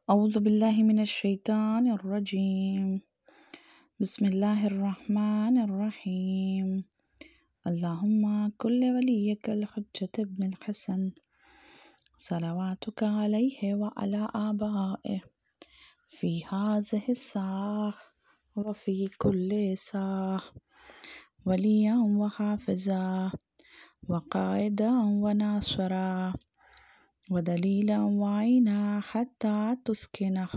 أعوذ بالله من الشيطان الرجيم بسم الله الرحمن الرحيم اللهم كل وليك الحجة ابن الحسن صلواتك عليه وعلى آبائه في هذه الساعة وفي كل ساعة وليا وحافظا وقائدا وناصرا ودليلا وعينا حتى تسكنه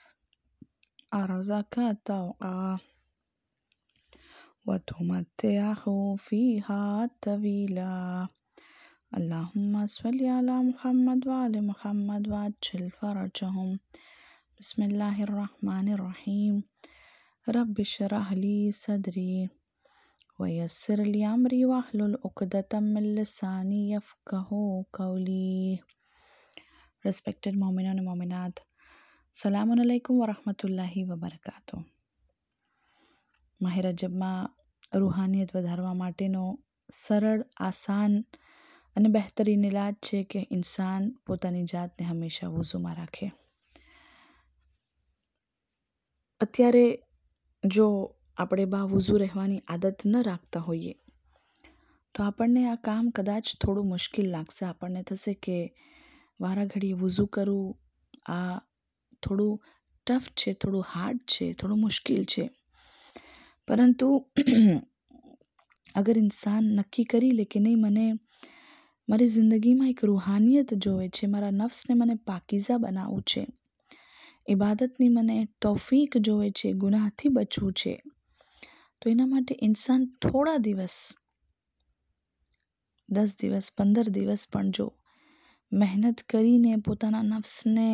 أرضك طوعا وتمتعه فيها طويلا اللهم صل على محمد وآل محمد وعجل فرجهم بسم الله الرحمن الرحيم رب اشرح لي صدري ويسر لي أمري واحلل عقدة من لساني يفقه قولي. Respected Mu'minun and Mu'minat, Salamun alaikum wa rahmatullahi wa barakatuh. માહ રજબમાં રૂહાનિયત વધારવા માટેનો સરળ, આસાન અને બહેતરીન ઇલાજ છે કે ઇન્સાન પોતાની જાતને હંમેશા વુઝુમાં રાખે. અત્યારે જો આપણે બાવુઝુ રહેવાની આદત ન રાખતા હોઈએ તો આપણને આ કામ કદાચ થોડું મુશ્કેલ લાગશે. આપણને થશે કે વારાઘડીએ વુઝુ કરવું આ થોડું ટફ છે, થોડું હાર્ડ છે, થોડું મુશ્કેલ છે. પરંતુ અગર ઇન્સાન નક્કી કરી લે કે નહીં, મને મારી જિંદગીમાં એક રૂહાનિયત જોવે છે, મારા નફ્સને મને પાકીઝા બનાવવું છે, ઇબાદતની મને તૌફીક જોવે છે, ગુનાહથી બચવું છે, તો એના માટે ઇન્સાન થોડા દિવસ 10 દિવસ 15 દિવસ પણ જો મહેનત કરીને પોતાના નફ્સને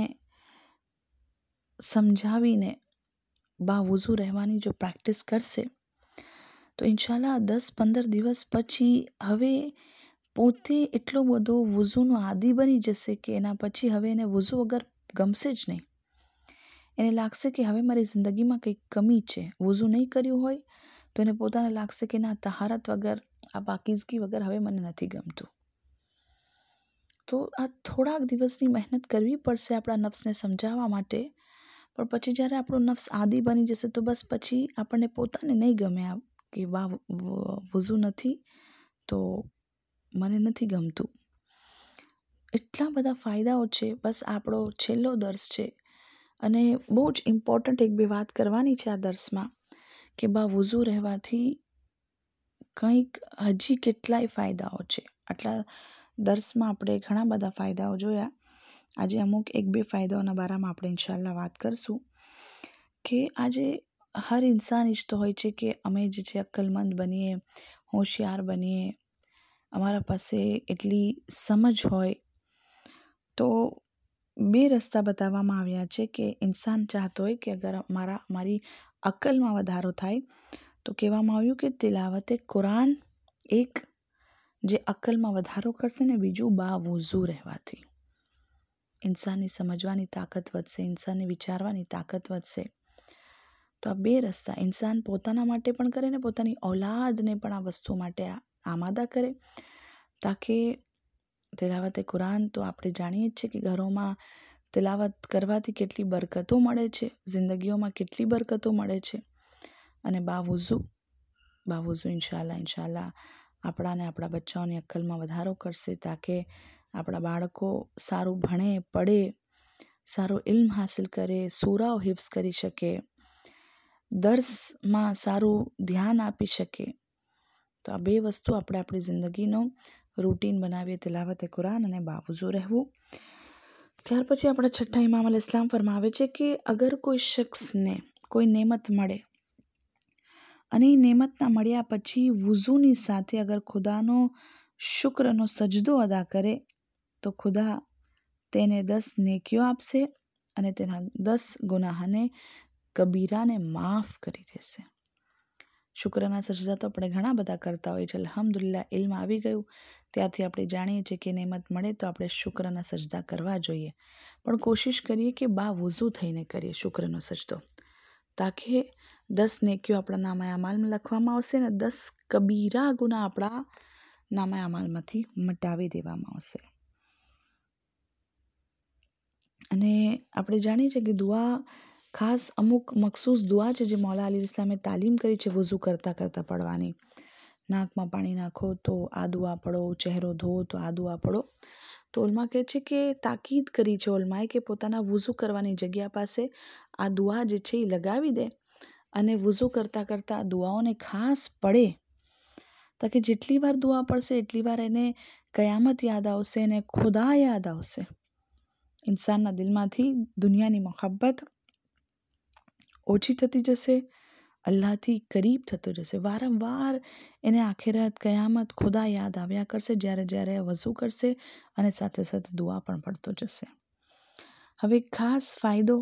સમજાવીને બાવુઝુ રહેવાની જો પ્રેક્ટિસ કરશે તો ઇન્શાલ્લાહ 10-15 દિવસ પછી હવે પોતે એટલો બધો વુઝુનો આદી બની જશે કે એના પછી હવે એને વુઝુ વગર ગમશે જ નહીં. એને લાગશે કે હવે મારી જિંદગીમાં કંઈક કમી છે. વુઝુ નહીં કર્યું હોય તો એને પોતાને લાગશે કે ના, તહારત વગર, આ પાકીઝગી વગર હવે મને નથી ગમતું. તો આ થોડાક દિવસની મહેનત કરવી પડશે આપણા નફ્સને સમજાવવા માટે. પણ પછી જ્યારે આપણો નફ્સ આદી બની જશે તો બસ પછી આપણને પોતાને નહીં ગમે આ કે વાહ, વુઝુ નથી તો મને નથી ગમતું. એટલા બધા ફાયદાઓ છે. બસ આપણો છેલ્લો દર્સ છે અને બહુ જ ઇમ્પોર્ટન્ટ 1-2 વાત કરવાની છે આ દર્સમાં કે બાવુઝુ રહેવાથી કંઈક હજી કેટલાય ફાયદાઓ છે. આટલા દર્સમાં આપણે ઘણા બધા ફાયદાઓ જોયા. આજે અમુક 1-2 ફાયદાઓના બારામાં આપણે ઇન્શાલ્લાહ વાત કરશું કે આજે હર ઇન્સાન ઈચ્છતો હોય છે કે અમે જે છે અક્કલમંદ બનીએ, હોશિયાર બનીએ, અમારા પાસે એટલી સમજ હોય. તો 2 રસ્તા બતાવવામાં આવ્યા છે કે ઇન્સાન ચાહતો હોય કે અગર મારી અક્કલમાં વધારો થાય તો કહેવામાં આવ્યું કે તિલાવતે કુરાન એક જે અક્કલમાં વધારો કરશે ને બીજું બાવુઝુ રહેવાથી ઇન્સાનની સમજવાની તાકાત વધશે, ઇન્સાનની વિચારવાની તાકાત વધશે. તો આ 2 રસ્તા ઇન્સાન પોતાના માટે પણ કરે ને પોતાની ઔલાદને પણ આ વસ્તુ માટે આમાદા કરે તાકે તિલાવતે કુરાન તો આપણે જાણીએ જ છીએ કે ઘરોમાં તિલાવત કરવાથી કેટલી બરકતો મળે છે, જિંદગીઓમાં કેટલી બરકતો મળે છે. અને બાવુઝુ ઇન્શાલ્લાહ આપણાને આપણા બચ્ચાઓની અક્કલમાં વધારો કરશે તાકે આપણા બાળકો સારું ભણે, પડે, સારો ઇલ્મ હાસિલ કરે, સૂરાઓ હિફ્ઝ કરી શકે, દર્સમાં સારું ધ્યાન આપી શકે. તો આ 2 વસ્તુ આપણે આપણી જિંદગીનો રૂટીન બનાવીએ, તિલાવતે કુરાન અને બાવુઝુ રહેવું. ત્યાર પછી આપણા છઠ્ઠા ઇમામ અલ ઇસ્લામ ફરમાવે છે કે અગર કોઈ શખ્સને કોઈ નેમત મળે અને એ નેમતના મળ્યા પછી વુઝુની સાથે અગર ખુદાનો શુક્રનો સજદો અદા કરે તો ખુદા તેને 10 નેકીઓ આપશે અને તેના 10 ગુનાહને કબીરાને માફ કરી દેશે. શુક્રના સજદા તો આપણે ઘણા બધા કરતા હોઈએ છીએ. અલ્હમ્દુલિલ્લાહ ઇલ્મ આવી ગયું ત્યારથી આપણે જાણીએ છીએ કે નેમત મળે તો આપણે શુક્રના સજદા કરવા જોઈએ. પણ કોશિશ કરીએ કે બાવુઝુ થઈને કરીએ શુક્રનો સજદો તાકે 10 નેકીઓ આપણા નામે અમાલમાં લખવામાં આવશે અને 10 કબીરા ગુના આપણા નામે અમાલમાંથી મટાવી દેવામાં આવશે. અને આપણે જાણીએ છીએ કે દુઆ ખાસ અમુક મખસૂસ દુઆ છે જે મૌલા અલી ઇસ્લામે તાલીમ કરી છે વઝૂ કરતાં પડવાની. નાકમાં પાણી નાખો તો આ દુઆ પડો, ચહેરો ધોવો તો આ દુઆ પડો. તો ઉલમા કહે છે કે તાકીદ કરી છે ઉલમાએ કે પોતાના વઝૂ કરવાની જગ્યા પાસે આ દુઆ જે છે એ લગાવી દે અને વઝૂ કરતાં દુઆઓને ખાસ પડે, તાકે જેટલી વાર દુઆ પડશે એટલી વાર એને કયામત યાદ આવશે અને ખુદા યાદ આવશે. ઇન્સાનના દિલમાંથી દુનિયાની મહોબ્બત ઓછી થતી જશે, અલ્લાહથી કરીબ થતો જશે. વારંવાર એને આખિરત, કયામત, ખુદા યાદ આવ્યા કરશે જ્યારે વઝૂ કરશે અને સાથે સાથે દુઆ પણ પડતો જશે. હવે ખાસ ફાયદો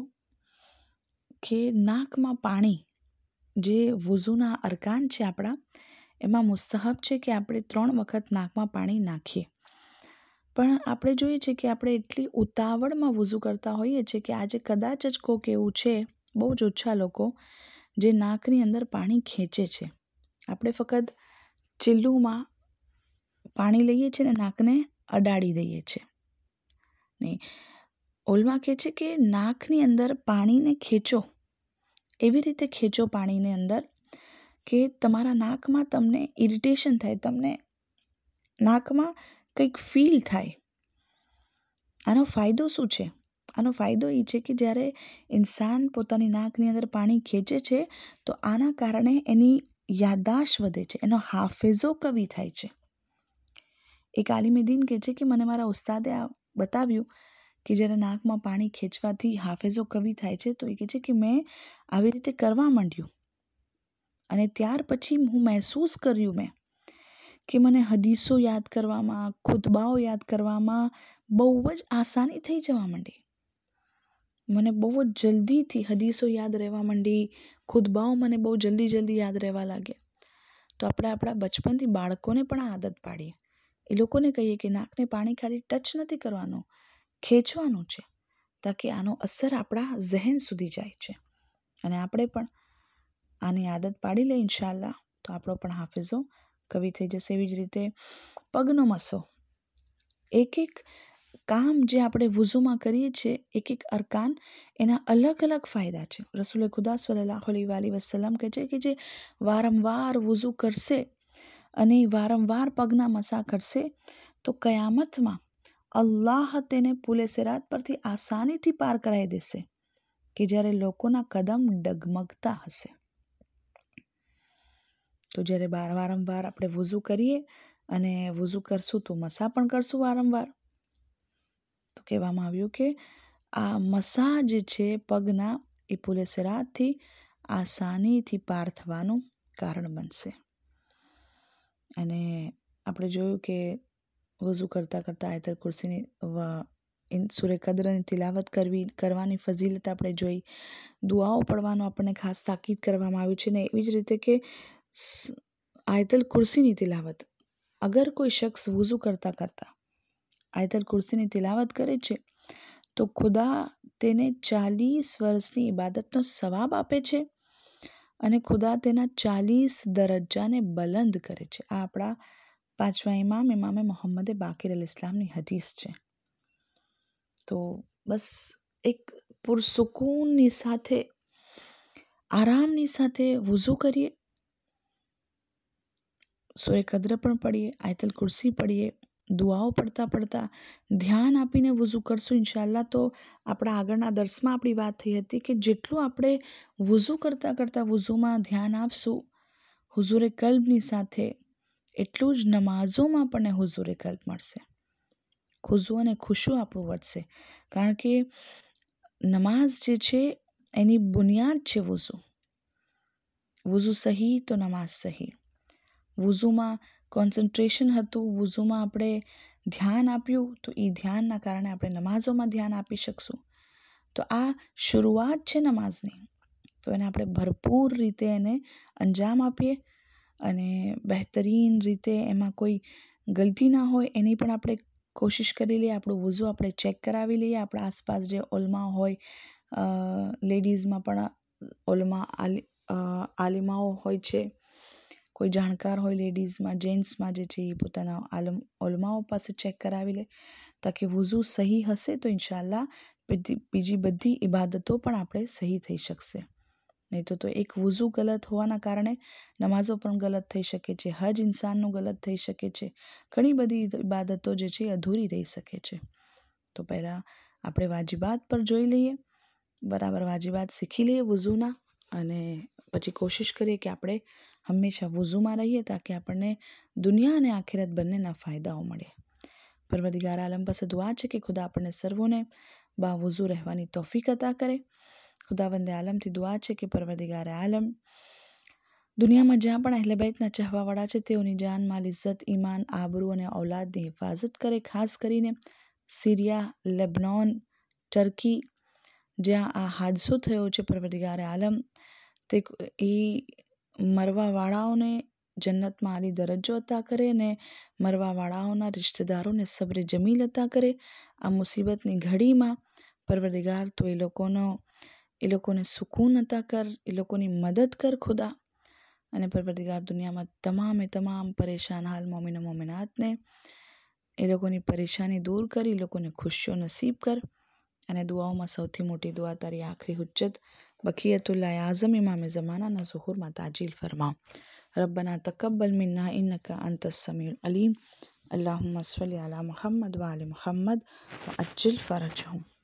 કે નાકમાં પાણી, જે વઝૂના અરકાન છે આપણા, એમાં મુસ્તહબ છે કે આપણે 3 વખત નાકમાં પાણી નાખીએ. પણ આપણે જોઈએ છે કે આપણે એટલી ઉતાવળમાં વઝૂ કરતા હોઈએ છીએ કે આજે કદાચ જ કોઈક એવું છે, બહુ જ ઓછા લોકો, જે નાકની અંદર પાણી ખેંચે છે. આપણે ફક્ત ચિલ્લુમાં પાણી લઈએ છીએ ને નાકને અડાડી દઈએ છીએ. નહીં, ઉલમા કહે છે કે નાકની અંદર પાણીને ખેંચો, એવી રીતે ખેંચો પાણીની અંદર કે તમારા નાકમાં તમને ઇરિટેશન થાય, તમને નાકમાં કંઈક ફીલ થાય. આનો ફાયદો શું છે? આનો ફાયદો એ છે કે જ્યારે ઇન્સાન પોતાની નાકની અંદર પાણી ખેંચે છે તો આના કારણે એની યાદદાશ્ત વધે છે, એનો હાફિઝો કવી થાય છે. એક આલિમે દીન કહે છે કે મને મારા ઉસ્તાદે આ બતાવ્યું કે જ્યારે નાકમાં પાણી ખેંચવાથી હાફિઝો કવી થાય છે, તો એ કહે છે કે મેં આવી રીતે કરવા માંડ્યું અને ત્યાર પછી હું મહેસૂસ કર્યું કે મને હદીસો યાદ કરવામાં, ખુતબાઓ યાદ કરવામાં બહુ જ આસાની થઈ જવા માંડી. મને બહુ જ જલ્દીથી હદીસો યાદ રહેવા માંડી, ખુતબાઓ મને બહુ જલ્દી યાદ રહેવા લાગ્યા. તો આપણે આપણા બચપનથી બાળકોને પણ આ આદત પાડીએ. એ લોકોને કહીએ કે નાકને પાણી ખાલી ટચ નથી કરવાનું, ખેંચવાનું છે, તાકે આનો અસર આપણા ઝહેન સુધી જાય છે. અને આપણે પણ આની આદત પાડી લઈએ ઇન્શાઅલ્લાહ તો આપણો પણ હાફિઝો કવી થઈ જશે. એવી જ રીતે પગનો મસો, એક કામ જે આપણે વઝૂમાં કરીએ છીએ, એક અરકાન, એના અલગ અલગ ફાયદા છે. રસૂલ ખુદા સલ્લલ્લાહુ અલૈહિ વસલ્લમ કહે છે કે જે વારંવાર વઝૂ કરશે અને વારંવાર પગના મસા કરશે તો કયામતમાં અલ્લાહ તેને પુલે સિરાત પરથી આસાનીથી પાર કરાવી દેશે કે જ્યારે લોકોના કદમ ડગમગતા હશે. તો જ્યારે વારંવાર આપણે વઝૂ કરીએ અને વઝૂ કરશું તો મસા પણ કરશું વારંવાર. તો કહેવામાં આવ્યું કે આ મસા જે છે પગના, એ પુલે સિરાતથી આસાનીથી પાર થવાનું કારણ બનશે. અને આપણે જોયું કે વઝૂ કરતાં આયતુલ કુર્સીની સૂરે કદરની તિલાવત કરવાની ફઝીલત આપણે જોઈ, દુઆઓ પડવાનો આપણને ખાસ તાકીદ કરવામાં આવ્યું છે. ને એવી જ રીતે કે આયતુલ કુર્સીની તિલાવત, અગર કોઈ શખ્સ વઝૂ કરતાં આયતુલ કુર્સીની તિલાવત કરે છે તો ખુદા તેને 40 વર્ષની ઇબાદતનો સવાબ આપે છે અને ખુદા તેના 40 દરજ્જાને બલંદ કરે છે. આ આપણા 5મા ઇમામે મોહમ્મદે બાકિર અલ ઇસ્લામની હદીસ છે. તો બસ એક પુરસુકૂનની સાથે, આરામની સાથે વઝૂ કરીએ, સૂરે કદ્ર પણ પડીએ, આયતુલ કુર્સી પડીએ, દુઆઓ પડતા ધ્યાન આપીને વઝૂ કરશું ઇન્શાઅલ્લાહ. તો આપણા આગળના દર્સમાં આપણી વાત થઈ હતી કે જેટલું આપણે વઝૂ કરતાં વઝૂમાં ધ્યાન આપશું હુઝુરે કલ્બની સાથે, એટલું જ નમાઝોમાં આપણને હુઝુરે કલ્બ મળશે, ખુશુ અને ખુશુ આપણું વધશે. કારણ કે નમાઝ જે છે એની બુનિયાદ છે વઝૂ સહી તો નમાઝ સહી. વઝૂમાં કોન્સન્ટ્રેશન હતું, વઝૂમાં આપણે ધ્યાન આપ્યું તો એ ધ્યાનના કારણે આપણે નમાઝોમાં ધ્યાન આપી શકશું. તો આ શરૂઆત છે નમાઝની, તો એને આપણે ભરપૂર રીતે એને અંજામ આપીએ અને બહેતરીન રીતે એમાં કોઈ ગલતી ના હોય એની પણ આપણે કોશિશ કરી લઈએ. આપણું વઝૂ આપણે ચેક કરાવી લઈએ. આપણા આસપાસ જે ઉલમા હોય, લેડીઝમાં પણ ઉલમા આલિમાઓ હોય છે, કોઈ જાણકાર હોય લેડીઝમાં, જેન્ટ્સમાં જે છે એ પોતાના ઉલમાઓ પાસે ચેક કરાવી લે, તાકે વઝૂ સહી હશે તો ઇન્શાઅલ્લાહ બીજી બધી ઇબાદતો પણ આપણે સહી થઈ શકશે. નહીં તો એક વુઝુ ગલત હોવાના કારણે નમાઝો પણ ગલત થઈ શકે છે, હજ ઇન્સાનનું ગલત થઈ શકે છે, ઘણી બધી ઇબાદતો જે છે એ અધૂરી રહી શકે છે. તો પહેલાં આપણે વાજિબાત પર જોઈ લઈએ, બરાબર વાજિબાત શીખી લઈએ વુઝુના, અને પછી કોશિશ કરીએ કે આપણે હંમેશા વુઝુમાં રહીએ તાકી આપણને દુનિયા અને આખિરત બંનેના ફાયદાઓ મળે. પરવરદિગાર આલમ પાસે દુઆ છે કે ખુદા આપણને સર્વોને બાવુઝુ રહેવાની તૌફીક અતા કરે. ખુદાવંદે આલમથી દુઆ છે કે પરવરદિગાર આલમ દુનિયામાં જ્યાં પણ અહેલે બૈતના ચાહવાવાળા છે તેઓની જાન, માલ, ઇઝ્ઝત, ઈમાન, આબરૂ અને ઔલાદની હિફાજત કરે. ખાસ કરીને સિરિયા, લેબનોન, ટર્કી જ્યાં આ હાદસો થયો છે, પરવરદિગાર આલમ તે એ મરવાવાળાઓને જન્નતમાં આલી દરજ્જો અતા કરે અને મરવાવાળાઓના રિશ્તેદારોને સબ્ર જમીલ અતા કરે. આ મુસીબતની ઘડીમાં પરવરદિગાર તો એ લોકોને સુકૂન અતા કર, એ લોકોની મદદ કર ખુદા. અને પરવરદિગાર દુનિયામાં તમામ પરેશાન હાલ મોમિન મોમિનાતને એ લોકોની પરેશાની દૂર કર, એ લોકોને ખુશીઓ નસીબ કર. અને દુઆઓમાં સૌથી મોટી દુઆ તારી આખરી હુજ્જત બકિયતુલ્લાહ આઝમ ઇમામ ઝમાનાના ઝુહુરમાં તાજીલ ફરમાવ. રબ્બના તકબ્બલ મિન્ના ઇન્નકા અંતસ સમીઉલ અલીમ. અલ્લાहुम्मा सल्लि अला मुहम्मद व आलि मुहम्मद व अज्जिल फ़रजहुम.